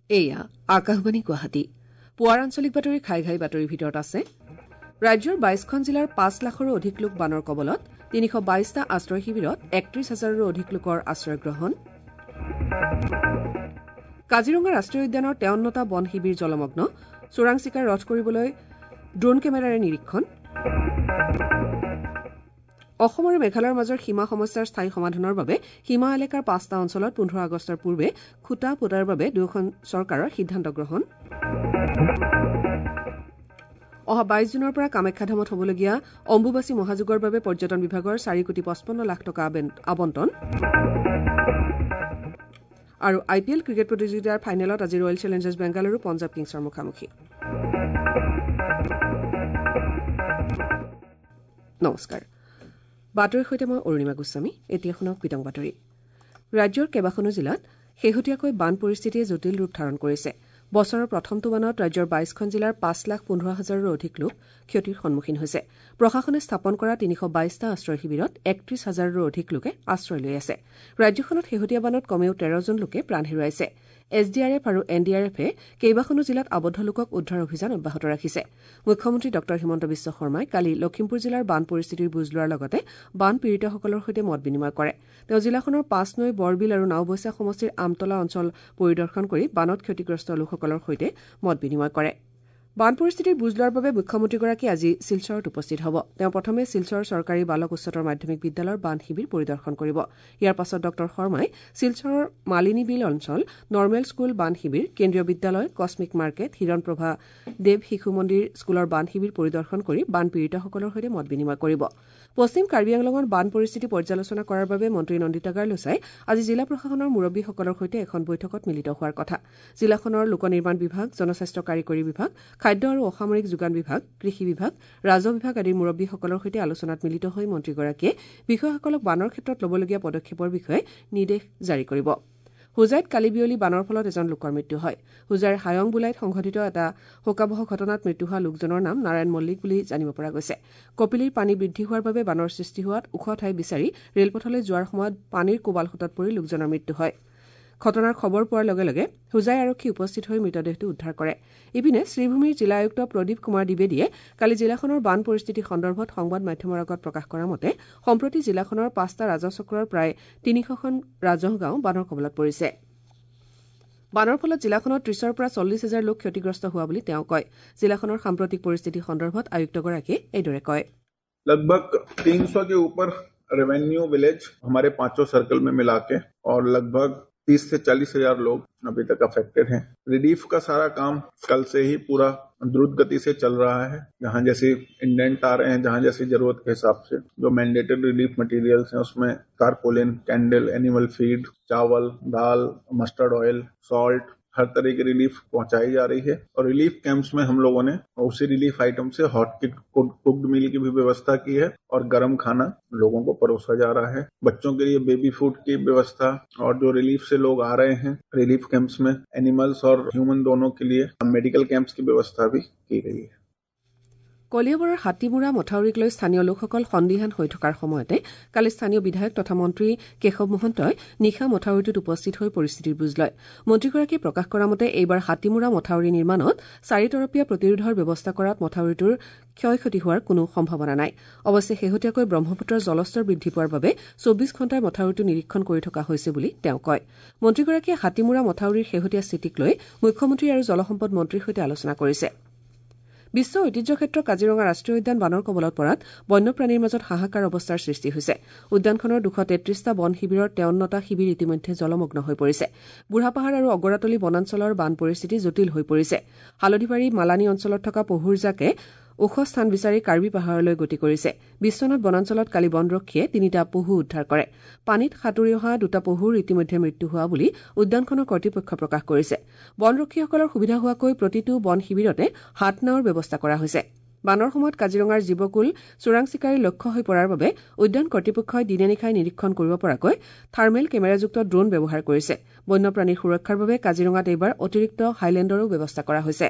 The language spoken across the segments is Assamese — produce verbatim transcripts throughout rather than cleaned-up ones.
এয়া আকাশবাণী গুৱাহাটী পুৱাৰ আঞ্চলিক বাতৰি খাই ঘাই বাতৰিৰ ভিতৰত আছে ৰাজ্যৰ বাইশখন জিলাৰ পাঁচ লাখৰো অধিক লোক বানৰ কবলত তিনিশ বাইশটা আশ্ৰয় শিবিৰত একত্ৰিশ হাজাৰৰো অধিক লোকৰ আশ্ৰয় গ্ৰহণ কাজিৰঙা ৰাষ্ট্ৰীয় উদ্যানৰ তেৱন্নটা বন শিবিৰ জলমগ্ন চোৰাং চিকাৰ ৰোধ কৰিবলৈ ড্ৰোন কেমেৰাৰে নিৰীক্ষণ অসম আৰু মেঘালয়ৰ মাজৰ সীমা সমস্যাৰ স্থায়ী সমাধানৰ বাবে সীমা এলেকাৰ পাঁচটা অঞ্চলত পোন্ধৰ আগষ্টৰ পূৰ্বে খুটা পোতাৰ বাবে দুয়োখন চৰকাৰৰ সিদ্ধান্ত গ্ৰহণ অহা বাইশ জুনৰ পৰা কামাখ্যা ধামত হ'বলগীয়া অম্বুবাচী মহাযোগৰ বাবে পৰ্যটন বিভাগৰ চাৰি কোটি পঁচপন্ন লাখ টকা আবণ্টন আৰু আই পি এল ক্ৰিকেট প্ৰতিযোগিতাৰ ফাইনেলত আজি ৰয়েল চেলেঞ্জাৰ্ছ বেংগালুৰু পঞ্জাৱ কিংছৰ মুখামুখি নমস্কাৰ বাতৰিৰ সৈতে মই অৰুণিমা গোস্বামী এতিয়া শুনক বিতং বাতৰি ৰাজ্যৰ কেইবাখনো জিলাত শেহতীয়াকৈ বান পৰিস্থিতিয়ে জটিল ৰূপ ধাৰণ কৰিছে বছৰৰ প্ৰথমটো বানত ৰাজ্যৰ বাইশখন জিলাৰ পাঁচ লাখ পোন্ধৰ হাজাৰৰো অধিক লোক ক্ষতিৰ সন্মুখীন হৈছে প্ৰশাসনে স্থাপন কৰা তিনিশ বাইশটা আশ্ৰয় শিবিৰত একত্ৰিশ হাজাৰৰো অধিক লোকে আশ্ৰয় লৈ আছে ৰাজ্যখনত শেহতীয়া বানত কমেও তেৰজন লোকে প্ৰাণ হেৰুৱাইছে এছ ডি আৰ এফ আৰু এন ডি আৰ এফে কেইবাখনো জিলাত আবদ্ধ লোকক উদ্ধাৰ অভিযান অব্যাহত ৰাখিছে মুখ্যমন্ত্ৰী ড হিমন্ত বিশ্ব শৰ্মাই কালি লখিমপুৰ জিলাৰ বান পৰিস্থিতিৰ বুজ লোৱাৰ লগতে বান পীড়িতসকলৰ সৈতে মত বিনিময় কৰে তেওঁ জিলাখনৰ পাঁচ নৈ বৰবিল আৰু নাওবৈচা সমষ্টিৰ আমতলা অঞ্চল পৰিদৰ্শন কৰি বানত ক্ষতিগ্ৰস্ত লোকসকলৰ সৈতে মত বিনিময় কৰে বান পৰিস্থিতিৰ বুজ লোৱাৰ বাবে মুখ্যমন্ত্ৰীগৰাকী আজি শিলচৰত উপস্থিত হ'ব তেওঁ প্ৰথমে শিলচৰ চৰকাৰী বালক উচ্চতৰ মাধ্যমিক বিদ্যালয়ৰ বান শিবিৰ পৰিদৰ্শন কৰিব ইয়াৰ পাছত ড শৰ্মাই শিলচৰৰ মালিনী বিল অঞ্চল নৰ্মেল স্কুল বান শিবিৰ কেন্দ্ৰীয় বিদ্যালয় কছমিক মাৰ্কেট হিৰণপ্ৰভা দেৱ শিশু মন্দিৰ স্কুলৰ বান শিবিৰ পৰিদৰ্শন কৰি বান পীড়িতসকলৰ সৈতে মত বিনিময় কৰিব পশ্চিম কাৰ্বি আংলঙৰ বান পৰিস্থিতি পৰ্যালোচনা কৰাৰ বাবে মন্ত্ৰী নন্দিতা গাৰ্লছাই আজি জিলা প্ৰশাসনৰ মুৰব্বীসকলৰ সৈতে এখন বৈঠকত মিলিত হোৱাৰ কথা জিলাখনৰ লোক নিৰ্মাণ বিভাগ জনস্বাস্থ্য কাৰিকৰী বিভাগ খাদ্য আৰু অসামৰিক যোগান বিভাগ কৃষি বিভাগ ৰাজহ বিভাগ আদিৰ মুৰব্বীসকলৰ সৈতে আলোচনাত মিলিত হৈ মন্ত্ৰীগৰাকীয়ে বিষয়াসকলক বানৰ ক্ষেত্ৰত ল'বলগীয়া পদক্ষেপৰ বিষয়ে নিৰ্দেশ জাৰি কৰিব হুজাইত কালি বিয়লি বানৰ ফলত এজন লোকৰ মৃত্যু হয় হুজাইৰ হায়ং বুলাইত সংঘটিত এটা শোকাবহ ঘটনাত মৃত্যু হোৱা লোকজনৰ নাম নাৰায়ণ মল্লিক বুলি জানিব পৰা গৈছে কপিলীৰ পানী বৃদ্ধি হোৱাৰ বাবে বানৰ সৃষ্টি হোৱাত ওখ ঠাই বিচাৰি ৰেলপথলৈ যোৱাৰ সময়ত পানীৰ কোবাল সোঁতত পৰি লোকজনৰ মৃত্যু হয় ঘটনাৰ খবৰ পোৱাৰ লগে লগে হুজাই আৰক্ষী উপস্থিত হৈ মৃতদেহটো উদ্ধাৰ কৰে ইপিনে শ্ৰীভূমিৰ জিলা আয়ুক্ত প্ৰদীপ কুমাৰ দ্বিবেদীয়ে কালি জিলাখনৰ বান পৰিস্থিতি সন্দৰ্ভত সংবাদ মাধ্যমৰ আগত প্ৰকাশ কৰা মতে সম্প্ৰতি জিলাখনৰ পাঁচটা ৰাজহ চক্ৰৰ প্ৰায় তিনিশখন ৰাজহ গাঁও বানৰ কবলত পৰিছে বানৰ ফলত জিলাখনত ত্ৰিশৰ পৰা চল্লিশ হাজাৰ লোক ক্ষতিগ্ৰস্ত হোৱা বুলি তেওঁ কয় জিলাখনৰ সাম্প্ৰতিক পৰিস্থিতি সন্দৰ্ভত আয়ুক্তগৰাকীয়ে এইদৰে কয় लगभग तीन सौ के ऊपर रेवेन्यू विलेज हमारे पांचों सर्कल में मिला के और लगभग तीस से चालीस हजार लोग अभी तक अफेक्टेड हैं। रिलीफ का सारा काम कल से ही पूरा द्रुत गति से चल रहा है जहां जैसे इंडेंट आ रहे हैं जहां जैसी जरूरत के हिसाब से जो मैंडेटेड रिलीफ मटेरियल्स हैं उसमें टारपोलिन कैंडल एनिमल फीड चावल दाल मस्टर्ड ऑयल सॉल्ट हर तरह की रिलीफ पहुंचाई जा रही है और रिलीफ कैंप्स में हम लोगों ने उसी रिलीफ आइटम से हॉट किट कुक्ड मील की भी व्यवस्था की है और गर्म खाना लोगों को परोसा जा रहा है बच्चों के लिए बेबी फूड की व्यवस्था और जो रिलीफ से लोग आ रहे हैं रिलीफ कैंप्स में एनिमल्स और ह्यूमन दोनों के लिए मेडिकल कैंप्स की व्यवस्था भी की गई है কলিয়াবৰৰ হাতীমুৰা মথাউৰিক লৈ স্থানীয় লোকসকল সন্দিহান হৈ থকাৰ সময়তে কালি স্থানীয় বিধায়ক তথা মন্ত্ৰী কেশৱ মহন্তই নিশা মথাউৰিটোত উপস্থিত হৈ পৰিস্থিতিৰ বুজ লয় মন্ত্ৰীগৰাকীয়ে প্ৰকাশ কৰা মতে এইবাৰ হাতীমুৰা মথাউৰি নিৰ্মাণত চাৰিতৰপীয়া প্ৰতিৰোধৰ ব্যৱস্থা কৰাত মথাউৰিটোৰ ক্ষয় ক্ষতি হোৱাৰ কোনো সম্ভাৱনা নাই অৱশ্যে শেহতীয়াকৈ ব্ৰহ্মপুত্ৰৰ জলস্তৰ বৃদ্ধি পোৱাৰ বাবে চৌবিশ ঘণ্টাই মথাউৰিটো নিৰীক্ষণ কৰি থকা হৈছে বুলি তেওঁ কয় মন্ত্ৰীগৰাকীয়ে হাতীমুৰা মথাউৰিৰ শেহতীয়া স্থিতিক লৈ মুখ্যমন্ত্ৰী আৰু জলসম্পদ মন্ত্ৰীৰ সৈতে আলোচনা কৰিছে বিশ্ব ঐতিহ্য ক্ষেত্ৰ কাজিৰঙা ৰাষ্ট্ৰীয় উদ্যান বানৰ কবলত পৰাত বন্যপ্ৰাণীৰ মাজত হাহাকাৰ অৱস্থাৰ সৃষ্টি হৈছে উদ্যানখনৰ দুশ তেত্ৰিশটা বন শিবিৰৰ তেৱন্নটা শিবিৰ ইতিমধ্যে জলমগ্ন হৈ পৰিছে বুঢ়াপাহাৰ আৰু অগৰাতলী বনাঞ্চলৰ বান পৰিস্থিতি জটিল হৈ পৰিছে হালধিবাৰী মালানী অঞ্চলত থকা পহুৰজাকে ওখ স্থান বিচাৰি কাৰ্বি পাহাৰলৈ গতি কৰিছে বিশ্বনাথ বনাঞ্চলত কালি বনৰক্ষীয়ে তিনিটা পহু উদ্ধাৰ কৰে পানীত সাঁতুৰি অহা দুটা পহুৰ ইতিমধ্যে মৃত্যু হোৱা বুলি উদ্যানখনৰ কৰ্তৃপক্ষ প্ৰকাশ কৰিছে বনৰক্ষীসকলৰ সুবিধা হোৱাকৈ প্ৰতিটো বন শিবিৰতে হাত নাওৰ ব্যৱস্থা কৰা হৈছে বানৰ সময়ত কাজিৰঙাৰ জীৱকুল চোৰাং চিকাৰী লক্ষ্য হৈ পৰাৰ বাবে উদ্যান কৰ্তৃপক্ষই দিনে নিশাই নিৰীক্ষণ কৰিব পৰাকৈ থাৰ্মেল কেমেৰাযুক্ত ড্ৰোন ব্যৱহাৰ কৰিছে বন্যপ্ৰাণীৰ সুৰক্ষাৰ বাবে কাজিৰঙাত এইবাৰ অতিৰিক্ত হাইলেণ্ডৰো ব্যৱস্থা কৰা হৈছে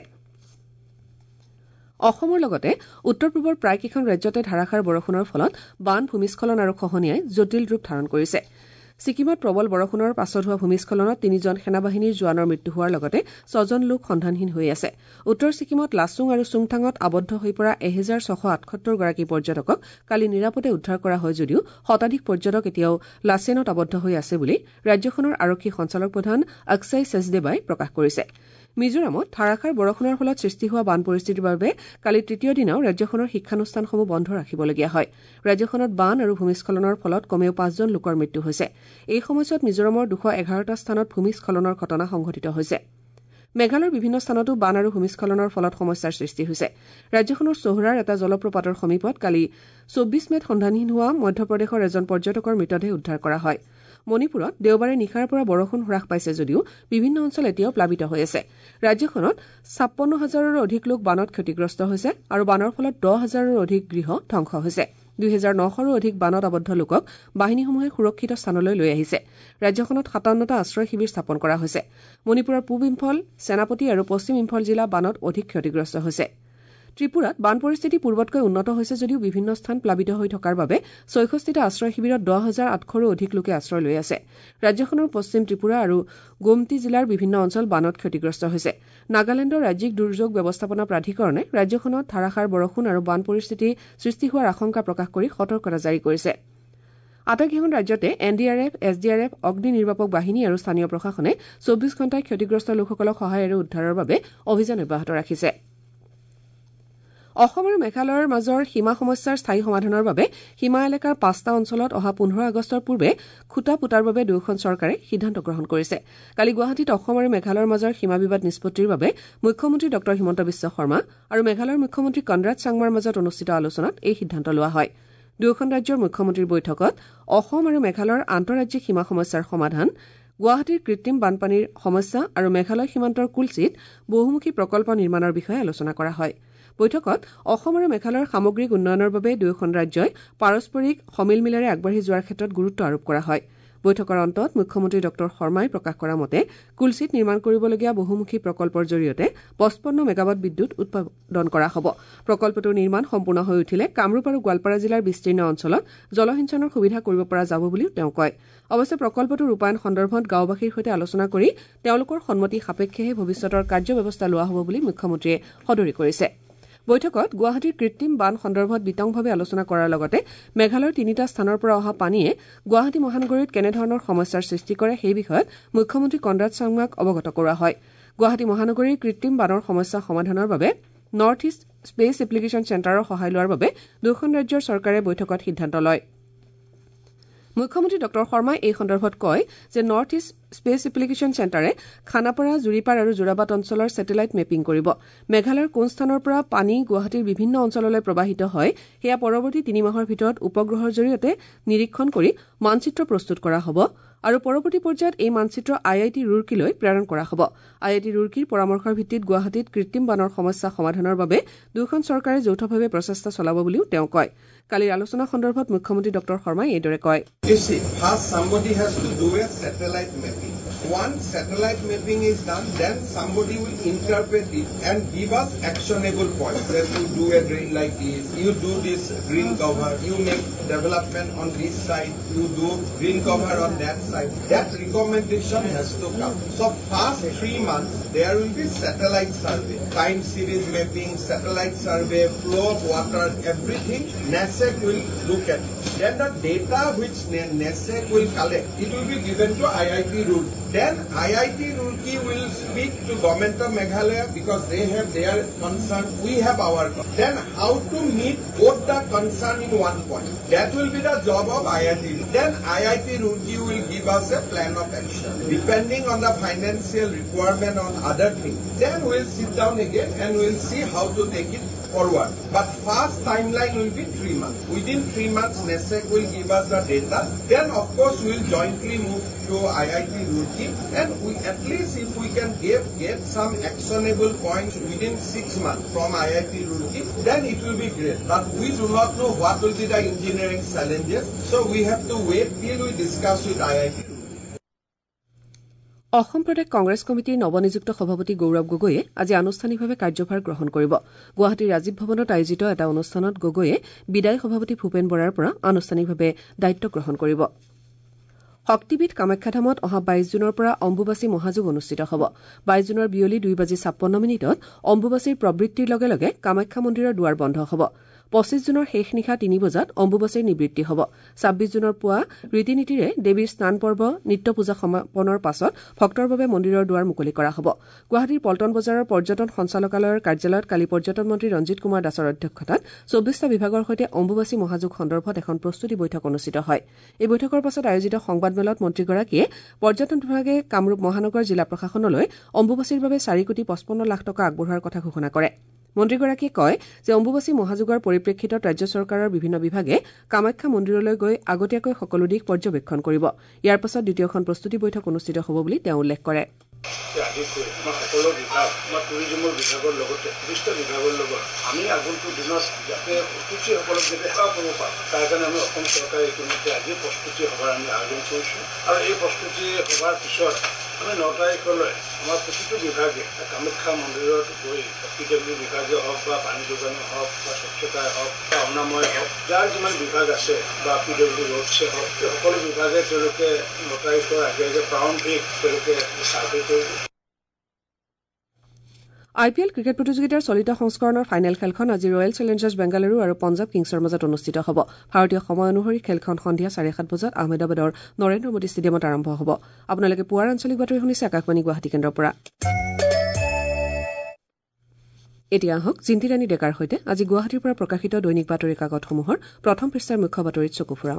অসমৰ লগতে উত্তৰ পূবৰ প্ৰায়কেইখন ৰাজ্যতে ধাৰাসাৰ বৰষুণৰ ফলত বান ভূমিস্খলন আৰু খহনীয়াই জটিল ৰূপ ধাৰণ কৰিছে ছিকিমত প্ৰবল বৰষুণৰ পাছত হোৱা ভূমিস্খলনত তিনিজন সেনাবাহিনীৰ জোৱানৰ মৃত্যু হোৱাৰ লগতে ছজন লোক সন্ধানহীন হৈ আছে উত্তৰ ছিকিমত লাচুং আৰু চুংথাঙত আবদ্ধ হৈ পৰা এক হাজাৰ ছশ আঠসত্তৰ গৰাকী পৰ্যটকক কালি নিৰাপদে উদ্ধাৰ কৰা হয় যদিও শতাধিক পৰ্যটক এতিয়াও লাচেনত আবদ্ধ হৈ আছে বুলি ৰাজ্যখনৰ আৰক্ষী সঞ্চালক প্ৰধান অক্ষয় চেচদেবাই প্ৰকাশ কৰিছে মিজোৰামত ধাৰাসাৰ বৰষুণৰ ফলত সৃষ্টি হোৱা বান পৰিস্থিতিৰ বাবে কালি তৃতীয় দিনাও ৰাজ্যখনৰ শিক্ষানুষ্ঠানসমূহ বন্ধ ৰাখিবলগীয়া হয় ৰাজ্যখনত বান আৰু ভূমিস্খলনৰ ফলত কমেও পাঁচজন লোকৰ মৃত্যু হৈছে এই সময়ছোৱাত মিজোৰামৰ দুশ এঘাৰটা স্থানত ভূমিস্খলনৰ ঘটনা সংঘটিত হৈছে মেঘালয়ৰ বিভিন্ন স্থানতো বান আৰু ভূমিস্খলনৰ ফলত সমস্যাৰ সৃষ্টি হৈছে ৰাজ্যখনৰ সোহৰাৰ এটা জলপ্ৰপাতৰ সমীপত কালি চৌব্বিছ মেত সন্ধানহীন হোৱা মধ্যপ্ৰদেশৰ এজন পৰ্যটকৰ মৃতদেহ উদ্ধাৰ কৰা হয় মণিপুৰত দেওবাৰে নিশাৰ পৰা বৰষুণ হ্ৰাস পাইছে যদিও বিভিন্ন অঞ্চল এতিয়াও প্লাবিত হৈ আছে ৰাজ্যখনত ছাপ্পন্ন হাজাৰৰো অধিক লোক বানত ক্ষতিগ্ৰস্ত হৈছে আৰু বানৰ ফলত দহ হাজাৰৰো অধিক গৃহ ধ্বংস হৈছে দুই হাজাৰ নশৰো অধিক বানত আবদ্ধ লোকক বাহিনীসমূহে সুৰক্ষিত স্থানলৈ লৈ আহিছে ৰাজ্যখনত সাতাৱন্নটা আশ্ৰয় শিবিৰ স্থাপন কৰা হৈছে মণিপুৰৰ পূব ইম্ফল সেনাপতি আৰু পশ্চিম ইম্ফল জিলা বানত অধিক ক্ষতিগ্ৰস্ত হৈছে ত্ৰিপুৰাত বান পৰিস্থিতি পূৰ্বতকৈ উন্নত হৈছে যদিও বিভিন্ন স্থান প্লাবিত হৈ থকাৰ বাবে ছয়ষষ্ঠিটা আশ্ৰয় শিবিৰত দহ হাজাৰ আঠশৰো অধিক লোকে আশ্ৰয় লৈ আছে ৰাজ্যখনৰ পশ্চিম ত্ৰিপুৰা আৰু গোমতি জিলাৰ বিভিন্ন অঞ্চল বানত ক্ষতিগ্ৰস্ত হৈছে নাগালেণ্ডৰ ৰাজ্যিক দুৰ্যোগ ব্যৱস্থাপনা প্ৰাধিকৰণে ৰাজ্যখনত ধাৰাসাৰ বৰষুণ আৰু বান পৰিস্থিতি সৃষ্টি হোৱাৰ আশংকা প্ৰকাশ কৰি সতৰ্কতা জাৰি কৰিছে আটাইকেইখন ৰাজ্যতে N D R F S D R F অগ্নি নিৰ্বাপক বাহিনী আৰু স্থানীয় প্ৰশাসনে চৌব্বিছ ঘণ্টাই ক্ষতিগ্ৰস্ত লোকসকলক সহায় আৰু উদ্ধাৰৰ বাবে অভিযান অব্যাহত ৰাখিছে অসম আৰু মেঘালয়ৰ মাজৰ সীমা সমস্যাৰ স্থায়ী সমাধানৰ বাবে সীমা এলেকাৰ পাঁচটা অঞ্চলত অহা পোন্ধৰ আগষ্টৰ পূৰ্বে খুটা পুতাৰ বাবে দুয়োখন চৰকাৰে সিদ্ধান্ত গ্ৰহণ কৰিছে কালি গুৱাহাটীত অসম আৰু মেঘালয়ৰ মাজৰ সীমা বিবাদ নিষ্পত্তিৰ বাবে মুখ্যমন্ত্ৰী ডঃ হিমন্ত বিশ্ব শৰ্মা আৰু মেঘালয়ৰ মুখ্যমন্ত্ৰী কনৰাড চাংমাৰ মাজত অনুষ্ঠিত আলোচনাত এই সিদ্ধান্ত লোৱা হয় দুয়োখন ৰাজ্যৰ মুখ্যমন্ত্ৰীৰ বৈঠকত অসম আৰু মেঘালয়ৰ আন্তঃৰাজ্যিক সীমা সমস্যাৰ সমাধান গুৱাহাটীৰ কৃত্ৰিম বানপানীৰ সমস্যা আৰু মেঘালয় সীমান্তৰ কুলচিত বহুমুখী প্ৰকল্প নিৰ্মাণৰ বিষয়ে আলোচনা কৰা হয় বৈঠকত অসম আৰু মেঘালয়ৰ সামগ্ৰিক উন্নয়নৰ বাবে দুয়োখন ৰাজ্যই পাৰস্পৰিক সমিলমিলেৰে আগবাঢ়ি যোৱাৰ ক্ষেত্ৰত গুৰুত্ব আৰোপ কৰা হয় বৈঠকৰ অন্তত মুখ্যমন্ত্ৰী ডঃ শৰ্মাই প্ৰকাশ কৰা মতে কুলচিত নিৰ্মাণ কৰিবলগীয়া বহুমুখী প্ৰকল্পৰ জৰিয়তে পঁচপন্ন মেগাৱাট বিদ্যুৎ উৎপাদন কৰা হ'ব প্ৰকল্পটোৰ নিৰ্মাণ সম্পূৰ্ণ হৈ উঠিলে কামৰূপ আৰু গোৱালপাৰা জিলাৰ বিস্তীৰ্ণ অঞ্চলত জলসিঞ্চনৰ সুবিধা কৰিব পৰা যাব বুলিও তেওঁ কয় অৱশ্যে প্ৰকল্পটোৰ ৰূপায়ণ সন্দৰ্ভত গাঁওবাসীৰ সৈতে আলোচনা কৰি তেওঁলোকৰ সন্মতি সাপেক্ষেহে ভৱিষ্যতৰ কাৰ্যব্যৱস্থা লোৱা হ'ব বুলি মুখ্যমন্ত্ৰীয়ে সদৰি কৰিছে বৈঠকত গুৱাহাটীৰ কৃত্ৰিম বান সন্দৰ্ভত বিতংভাৱে আলোচনা কৰাৰ লগতে মেঘালয়ৰ তিনিটা স্থানৰ পৰা অহা পানীয়ে গুৱাহাটী মহানগৰীত কেনেধৰণৰ সমস্যাৰ সৃষ্টি কৰে সেই বিষয়ত মুখ্যমন্ত্ৰী কনৰাড চাংমাক অৱগত কৰোৱা হয় গুৱাহাটী মহানগৰীৰ কৃত্ৰিম বানৰ সমস্যা সমাধানৰ বাবে নৰ্থ ইষ্ট স্পেচ এপ্লিকেশ্যন চেণ্টাৰৰ সহায় লোৱাৰ বাবে দুয়োখন ৰাজ্যৰ চৰকাৰে বৈঠকত সিদ্ধান্ত লয় মুখ্যমন্ত্ৰী ডঃ শৰ্মাই এই সন্দৰ্ভত কয় যে নৰ্থ ইষ্ট স্পেচ এপ্লিকেশ্যন চেণ্টাৰে খানাপাৰা জুৰিপাৰ আৰু জোৰাবাট অঞ্চলৰ ছেটেলাইট মেপিং কৰিব মেঘালয়ৰ কোন স্থানৰ পৰা পানী গুৱাহাটীৰ বিভিন্ন অঞ্চললৈ প্ৰবাহিত হয় সেয়া পৰৱৰ্তী তিনি মাহৰ ভিতৰত উপগ্ৰহৰ জৰিয়তে নিৰীক্ষণ কৰি মানচিত্ৰ প্ৰস্তুত কৰা হ'ব আৰু পৰৱৰ্তী পৰ্যায়ত এই মানচিত্ৰ আই আই টি ৰুৰকীলৈ প্ৰেৰণ কৰা হ'ব আই আই টি ৰুৰকীৰ পৰামৰ্শৰ ভিত্তিত গুৱাহাটীত কৃত্ৰিম বানৰ সমস্যা সমাধানৰ বাবে দুয়োখন চৰকাৰে যৌথভাৱে প্ৰচেষ্টা চলাব বুলিও তেওঁ কয় কালিৰ আলোচনা সন্দৰ্ভত মুখ্যমন্ত্ৰী ডঃ শৰ্মাই এইদৰে কয় Once satellite mapping is done, then somebody will interpret it and give us actionable points. That you do a drain like this, you do this green cover, you make development on this side, you do green cover on that side. That recommendation has to come. So first three months, there will be satellite survey, time series mapping, satellite survey, flow of water, everything. NASEC will look at it. Then the data which NASEC will collect, it will be given to I I T Roorkee. Then I I T Roorkee will speak to Government of Meghalaya because they have their concern, we have our concern. Then how to meet both the concern in one point. That will be the job of I I T. Then I I T Roorkee will give us a plan of action. Depending on the financial requirement on other things, then we'll sit down again and we'll see how to take it forward. But first timeline will be three months. Within three months, NASEC will give us the data. Then of course we'll jointly move to I I T Roorkee, and we at least if we can get, get some actionable points within six months from I I T Roorkee, then it will be great. But we do not know what will be the engineering challenges, so we have to wait till we discuss with I I T Roorkee. Assam প্ৰদেশ কংগ্ৰেছ কমিটিৰ নৱনিযুক্ত সভাপতি গৌৰৱ গগৈয়ে আজি আনুষ্ঠানিকভাৱে কাৰ্যভাৰ গ্ৰহণ কৰিব গুৱাহাটীৰ ৰাজীৱ ভৱনত আয়োজিত এটা অনুষ্ঠানত গগৈয়ে বিদায়ী সভাপতি ভূপেন বৰাৰ পৰা আনুষ্ঠানিকভাৱে দায়িত্ব গ্ৰহণ কৰিব শক্তিপীঠ কামাখ্যাধামত অহা বাইশ জুনৰ পৰা অম্বুবাচী মহাযোগ অনুষ্ঠিত হ'ব। বাইশ জুনৰ বিয়লি দুই বাজি ছাপ্পন্ন মিনিটত অম্বুবাচীৰ প্ৰবৃত্তিৰ লগে লগে কামাখ্যা মন্দিৰৰ দুৱাৰ বন্ধ হ'ব। পঁচিছ জুনৰ শেষ নিশা তিনি বজাত অম্বুবাচীৰ নিবৃত্তি হ'ব। ছাব্বিছ জুনৰ পুৱা ৰীতি নীতিৰে দেৱীৰ স্নান পৰ্ব নিত্য পূজা সমাপনৰ পাছত ভক্তৰ বাবে মন্দিৰৰ দুৱাৰ মুকলি কৰা হ'ব। গুৱাহাটীৰ পল্টন বজাৰৰ পৰ্যটন সঞ্চালকালয়ৰ কাৰ্যালয়ত কালি পৰ্যটন মন্ত্ৰী ৰঞ্জিত কুমাৰ দাসৰ অধ্যক্ষতাত চৌব্বিছটা বিভাগৰ সৈতে অম্বুবাচী মহাযোগ সন্দৰ্ভত এখন প্ৰস্তুতি বৈঠক অনুষ্ঠিত হয়। এই বৈঠকৰ পাছত আয়োজিত সংবাদমেলত মন্ত্ৰীগৰাকীয়ে পৰ্যটন বিভাগে কামৰূপ মহানগৰ জিলা প্ৰশাসনলৈ অম্বুবাচীৰ বাবে চাৰি কোটি পঁচপন্ন লাখ টকা আগবঢ়োৱাৰ কথা ঘোষণা কৰে। মন্ত্ৰীগৰাকীয়ে কয় যে অম্বুবাচী মহাযোগৰ পৰিপ্ৰেক্ষিতত ৰাজ্য চৰকাৰৰ বিভিন্ন বিভাগে কামাখ্যা মন্দিৰলৈ গৈ আগতীয়াকৈ সকলো দিশ পৰ্যবেক্ষণ কৰিব। ইয়াৰ পাছত দ্বিতীয়খন প্ৰস্তুতি বৈঠক অনুষ্ঠিত হ'ব বুলি তেওঁ উল্লেখ কৰে। আদি কৰি আমাৰ সকলো বিভাগ আমাৰ টুৰিজমৰ বিভাগৰ লগতে টুৰিষ্ট বিভাগৰ লগত আমি আগন্তুক দিনত যাতে প্ৰস্তুতিসকলক যাতে সেৱা কৰিব পাৰোঁ তাৰ কাৰণে আমি অসম চৰকাৰে ইতিমধ্যে আজি প্ৰস্তুতি সভাৰ আমি আয়োজন কৰিছোঁ আৰু এই প্ৰস্তুতি সভাৰ পিছত আমি ন তাৰিখলৈ আমাৰ প্ৰতিটো বিভাগে কামাখ্যা মন্দিৰত গৈ পি ডব্লিউ বিভাগে হওক বা পানী যোগানেই হওক বা স্বচ্ছতাই হওক বা অনাময় হওক যাৰ যিমান বিভাগ আছে বা পি ডব্লিউ ৰোডছে হওক এই সকলো বিভাগে তেওঁলোকে ন তাৰিখৰ আগে আগে প্ৰাৰম্ভিক তেওঁলোকে চাৰ্ভে কৰিব। আই পি এল ক্ৰিকেট প্ৰতিযোগিতাৰ চলিত সংস্কৰণৰ ফাইনেল খেলখন আজি ৰয়েল চেলেঞ্জাৰ্ছ বেংগালুৰু আৰু পঞ্জাৱ কিংছৰ মাজত অনুষ্ঠিত হ'ব। ভাৰতীয় সময় অনুসৰি খেলখন সন্ধিয়া চাৰে সাত বজাত আহমেদাবাদৰ নৰেন্দ্ৰ মোদী ষ্টেডিয়ামত আৰম্ভ হ'ব। আপোনালোকে পুৱাৰ আঞ্চলিক বাতৰি শুনিছে আকাশবাণী গুৱাহাটী কেন্দ্ৰৰ পৰা। এতিয়া আহক জিন্তিৰাণী ডেকাৰ সৈতে আজি গুৱাহাটীৰ পৰা প্ৰকাশিত দৈনিক বাতৰি কাকতসমূহৰ প্ৰথম পৃষ্ঠাৰ মুখ্য বাতৰিত চকু ফুৰাওঁ।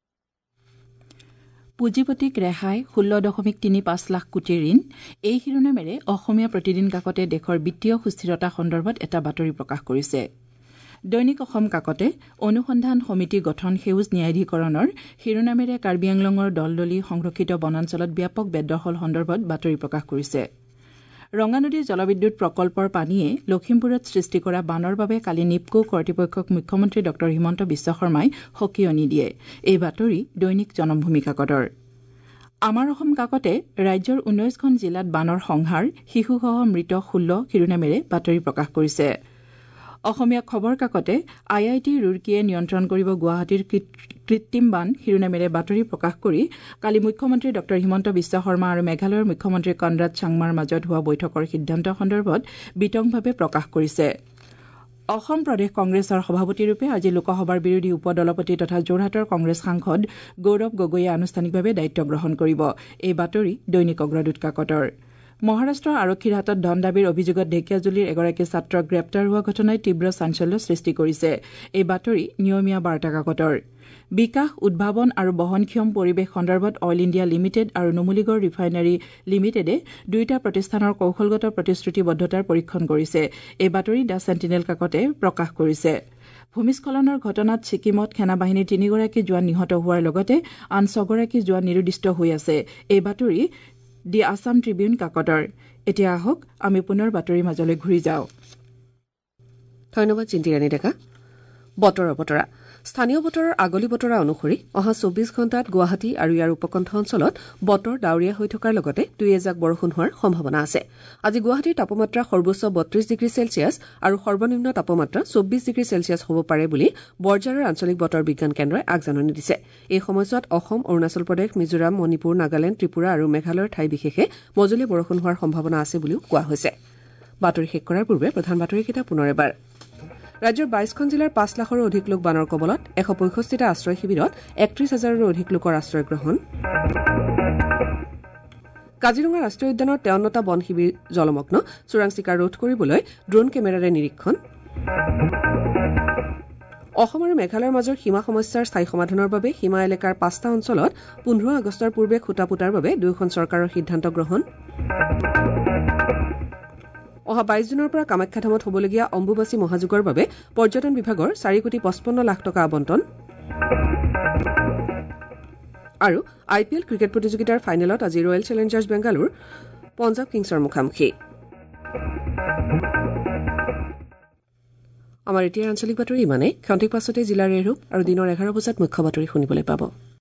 পুঁজিপতিক ৰেহাই ষোল্ল দশমিক তিনি পাঁচ লাখ কোটি ঋণ এই শিৰোনামেৰে অসমীয়া প্ৰতিদিন কাকতে দেশৰ বিত্তীয় সুস্থিৰতা সন্দৰ্ভত এটা বাতৰি প্ৰকাশ কৰিছে। দৈনিক অসম কাকতে অনুসন্ধান সমিতি গঠন সেউজ ন্যায়াধীকৰণৰ শিৰোনামেৰে কাৰ্বি আংলঙৰ দলদলি সংৰক্ষিত বনাঞ্চলত ব্যাপক বেদখল সন্দৰ্ভত বাতৰি প্ৰকাশ কৰিছে। ৰঙানদী জলবিদ্যুৎ প্ৰকল্পৰ পানীয়ে লখিমপুৰত সৃষ্টি কৰা বানৰ বাবে কালি নিপকো কৰ্তৃপক্ষক মুখ্যমন্ত্ৰী ডঃ হিমন্ত বিশ্ব শৰ্মাই সকিয়নি দিয়ে। এই বাতৰি দৈনিক জনমভূমি কাকতৰ। আমাৰ অসম কাকতে ৰাজ্যৰ ঊনৈশখন জিলাত বানৰ সংহাৰ শিশুসহ মৃত ষোল্ল শিৰোনামেৰে বাতৰি প্ৰকাশ কৰিছে। অসমীয়া খবৰ কাকতে আই আই টি ৰুড়কীয়ে নিয়ন্ত্ৰণ কৰিব গুৱাহাটীৰ কৃত্ৰিম বান শিৰোনামেৰে বাতৰি প্ৰকাশ কৰি কালি মুখ্যমন্ত্ৰী ডঃ হিমন্ত বিশ্ব শৰ্মা আৰু মেঘালয়ৰ মুখ্যমন্ত্ৰী কনৰাড চাংমাৰ মাজত হোৱা বৈঠকৰ সিদ্ধান্ত সন্দৰ্ভত বিতংভাৱে প্ৰকাশ কৰিছে। অসম প্ৰদেশ কংগ্ৰেছৰ সভাপতিৰূপে আজি লোকসভাৰ বিৰোধী উপদলপতি তথা যোৰহাটৰ কংগ্ৰেছ সাংসদ গৌৰৱ গগৈয়ে আনুষ্ঠানিকভাৱে দায়িত্ব গ্ৰহণ কৰিব। এই বাতৰি দৈনিক অগ্ৰদূত কাকতৰ। মহাৰাষ্ট্ৰৰ আৰক্ষীৰ হাতত ধন দাবীৰ অভিযোগত ঢেকিয়াজুলিৰ এগৰাকী ছাত্ৰক গ্ৰেপ্তাৰ হোৱা ঘটনাই তীব্ৰ চাঞ্চল্য সৃষ্টি কৰিছে। এই বাতৰি নিয়মীয়া বাৰ্তা কাকতৰ। বিকাশ উদ্ভাৱন আৰু বহনক্ষম পৰিৱেশ সন্দৰ্ভত অইল ইণ্ডিয়া লিমিটেড আৰু নুমলীগড় ৰিফাইনাৰী লিমিটেডে দুয়োটা প্ৰতিষ্ঠানৰ কৌশলগত প্ৰতিশ্ৰুতিবদ্ধতাৰ পৰীক্ষণ কৰিছে। এই বাতৰি দ্য চেণ্টিনেল কাকতে প্ৰকাশ কৰিছে। ভূমিস্খলনৰ ঘটনাত ছিকিমত সেনাবাহিনীৰ তিনিগৰাকী জোৱান নিহত হোৱাৰ লগতে আন ছগৰাকী জোৱান নিৰুদ্দিষ্ট হৈ আছে। এই বাতৰি দি আছাম ট্ৰিবিউন কাকতৰ। এতিয়া আহক আমি পুনৰ বাতৰিৰ মাজলৈ ঘূৰি যাওঁ। ধন্যবাদ জিন্তিৰাণী ডেকা। বতৰৰ বতৰা স্থানীয় বতৰৰ আগলি বতৰা অনুসৰি অহা চৌবিশ ঘণ্টাত গুৱাহাটী আৰু ইয়াৰ উপকণ্ঠ অঞ্চলত বতৰ ডাৱৰীয়া হৈ থকাৰ লগতে দুই এজাক বৰষুণ হোৱাৰ সম্ভাৱনা আছে। আজি গুৱাহাটীৰ তাপমাত্ৰা সৰ্বোচ্চ বত্ৰিশ ডিগ্ৰী চেলছিয়াছ আৰু সৰ্বনিম্ন তাপমাত্ৰা চৌব্বিশ ডিগ্ৰী চেলছিয়াছ হ'ব পাৰে বুলি বৰঝাৰৰ আঞ্চলিক বতৰ বিজ্ঞান কেন্দ্ৰই আগজাননী দিছে। এই সময়ছোৱাত অসম, অৰুণাচল প্ৰদেশ, মিজোৰাম, মণিপুৰ, নাগালেণ্ড, ত্ৰিপুৰা আৰু মেঘালয়ৰ ঠাই বিশেষে মজলীয়া বৰষুণ হোৱাৰ সম্ভাৱনা আছে বুলিও কোৱা হৈছে। বাতৰি শেষ কৰাৰ পূৰ্বে প্ৰধান বাতৰিকেইটা পুনৰ এবাৰ। ৰাজ্যৰ বাইশখন জিলাৰ পাঁচ লাখৰো অধিক লোক বানৰ কবলত এশ পঁয়ষষ্ঠিটা আশ্ৰয় শিবিৰত একত্ৰিশ হাজাৰৰো অধিক লোকৰ আশ্ৰয় গ্ৰহণ। কাজিৰঙা ৰাষ্ট্ৰীয় উদ্যানৰ তেৱন্নটা বন শিবিৰ জলমগ্ন, চোৰাং চিকাৰ ৰোধ কৰিবলৈ ড্ৰোন কেমেৰাৰে নিৰীক্ষণ। অসম আৰু মেঘালয়ৰ মাজৰ সীমা সমস্যাৰ স্থায়ী সমাধানৰ বাবে সীমা এলেকাৰ পাঁচটা অঞ্চলত পোন্ধৰ আগষ্টৰ পূৰ্বে খুটা পুতাৰ বাবে দুয়োখন চৰকাৰৰ সিদ্ধান্ত গ্ৰহণ। অহা বাইশ জুনৰ পৰা কামাখ্যাধামত হ'বলগীয়া অম্বুবাচী মহাযোগৰ বাবে পৰ্যটন বিভাগৰ চাৰি কোটি পঁচপন্ন লাখ টকা আবণ্টন। আৰু আই পি এল ক্ৰিকেট প্ৰতিযোগিতাৰ ফাইনেলত আজি ৰয়েল চেলেঞ্জাৰ্ছ বেংগালুৰু পঞ্জাৱ কিংছৰ মুখামুখি। আমাৰ এতিয়াৰ আঞ্চলিক বাতৰি ইমানেই। ক্ষন্তিক পাছতে জিলাৰ এই ৰূপ আৰু দিনৰ এঘাৰ বজাত মুখ্য বাতৰি শুনিবলৈ পাব।